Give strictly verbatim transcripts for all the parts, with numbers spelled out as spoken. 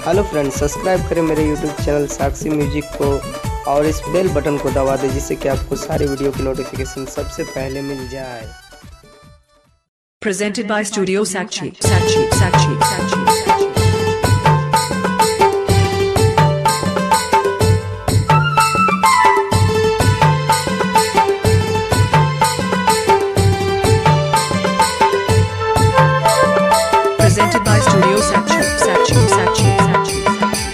Hello friends, subscribe करें मेरे YouTube channel साक्षी music को और इस बेल बटन को दबा दें जिससे कि आपको सारी वीडियो की नोटिफिकेशन सबसे पहले मिल जाए। Presented by Studio Sakshi. Sakshi, Sakshi, Sakshi, Sakshi. Presented by Studio Sakshi. Sakshi, Sakshi, Sakshi, Sakshi.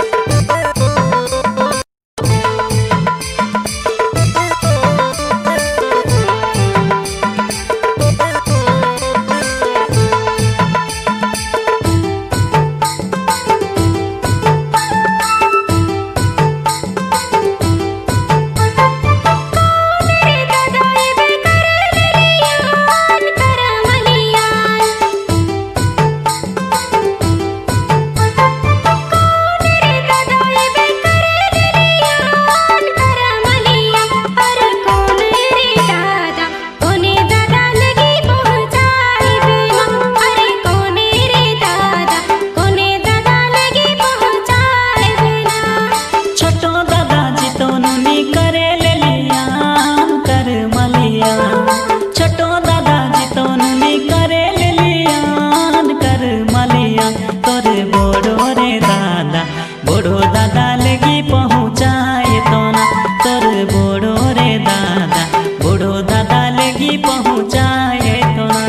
बोड़ो दादा लगी पहुँचाए तो ना तोर बोड़ो रे दादा बोड़ो दादा लगी पहुँचाए तो ना।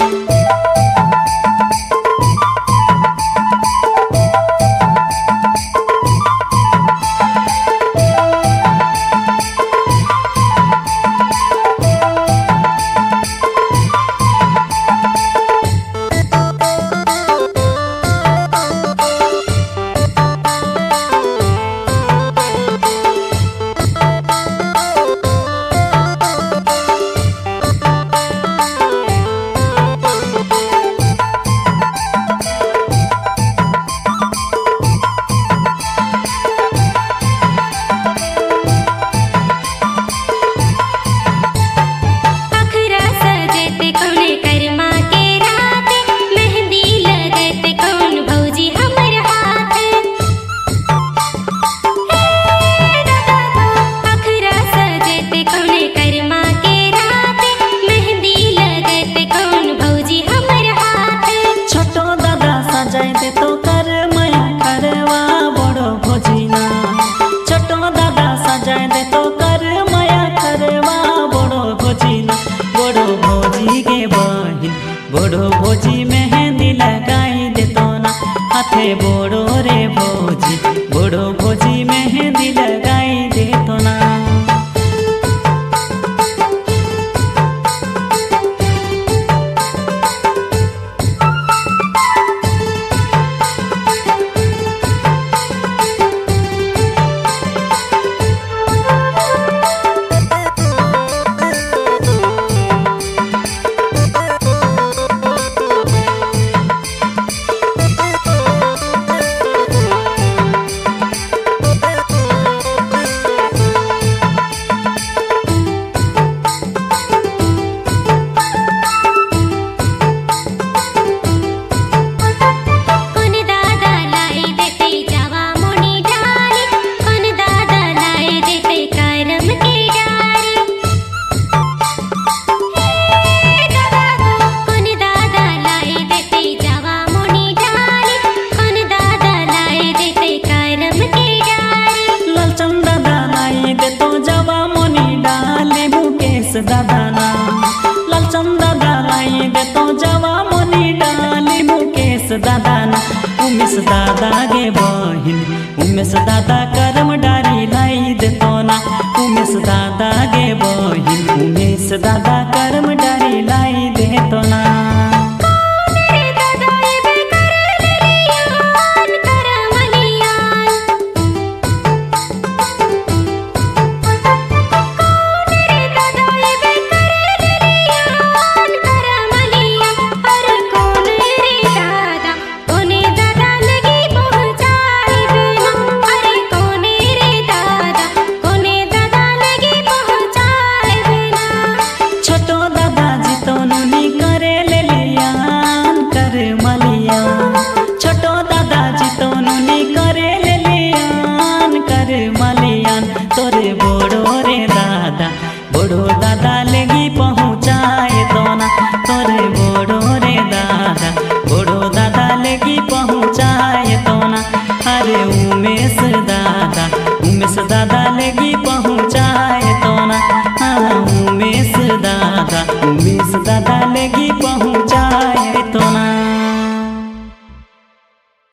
बोड़ो भोजी मेहंदी लगाई दे तो ना हाथे बोड़ो रे भोजी बोड़ो भोजी मेहंदी लगाई दे तो ना। दादा ना लालचंद दादा लाई दे तो जवा मोनी डाली मुकेश दादा ना उमेश दादा गे बहिन उमेश दादा करम डारी लाई दे तो ना उमेश दादा गे बहिन उमेश दादा करम डारी लाई दे तो ना। चाहे तो ना। अरे उमेश दादा उमेश दादा लेगी